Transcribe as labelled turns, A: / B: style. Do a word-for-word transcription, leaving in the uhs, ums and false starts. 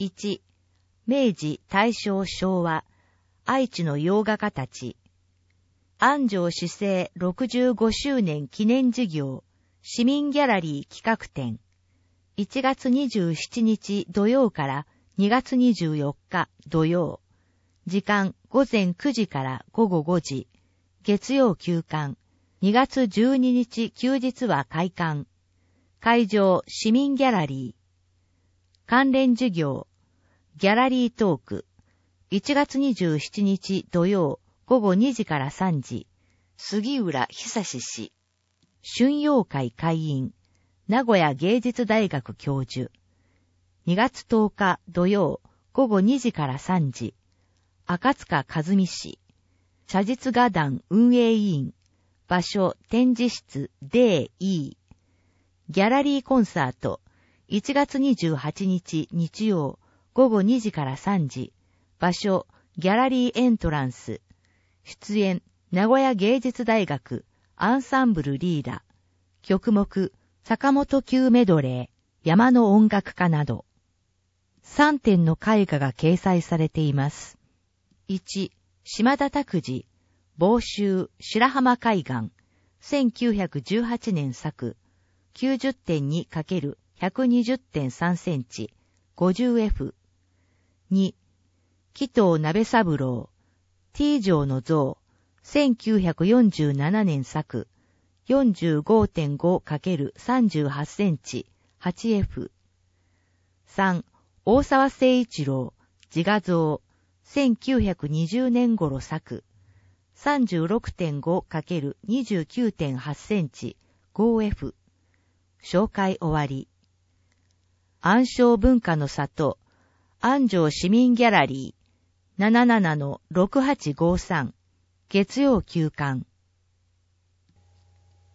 A: いち、明治、大正、昭和、愛知の洋画家たち。安城市政ろくじゅうごしゅうねん記念事業、市民ギャラリー企画展。いちがつにじゅうしちにち土曜からにがつにじゅうよっか土曜。時間ごぜんくじからごごごじ。月曜休館。にがつじゅうににち休日は開館。会場市民ギャラリー。関連授業。ギャラリートーク。いちがつにじゅうしちにち土曜ごごにじからさんじ。杉浦久氏。春陽会会員。名古屋芸術大学教授。にがつとおか土曜ごごにじからさんじ。赤塚和美氏。写実画壇運営委員。場所展示室 ディーイー。ギャラリーコンサート。いちがつにじゅうはちにち日曜ごごにじからさんじ。場所ギャラリーエントランス。出演名古屋芸術大学アンサンブルリーダ。曲目坂本九メドレー、山の音楽家など。さんてんの絵画が掲載されています。いち、島田拓司、房州白浜海岸、せんきゅうひゃくじゅうはちねん作、きゅうじゅってんにかけるひゃくにじゅってんさんセンチ、ごじゅうエフ。に、紀藤鍋三郎、T 城の像、せんきゅうひゃくよんじゅうななねん作、よんじゅうごてんごかけるさんじゅうはちセンチ、はちエフ。さん、大沢誠一郎、自画像、せんきゅうひゃくにじゅうねん頃作、さんじゅうろくてんごかけるにじゅうきゅうてんはちセンチ、ごエフ。紹介終わり。安昌文化の里、安城市民ギャラリー、ななななのろくはちごさん、月曜休館。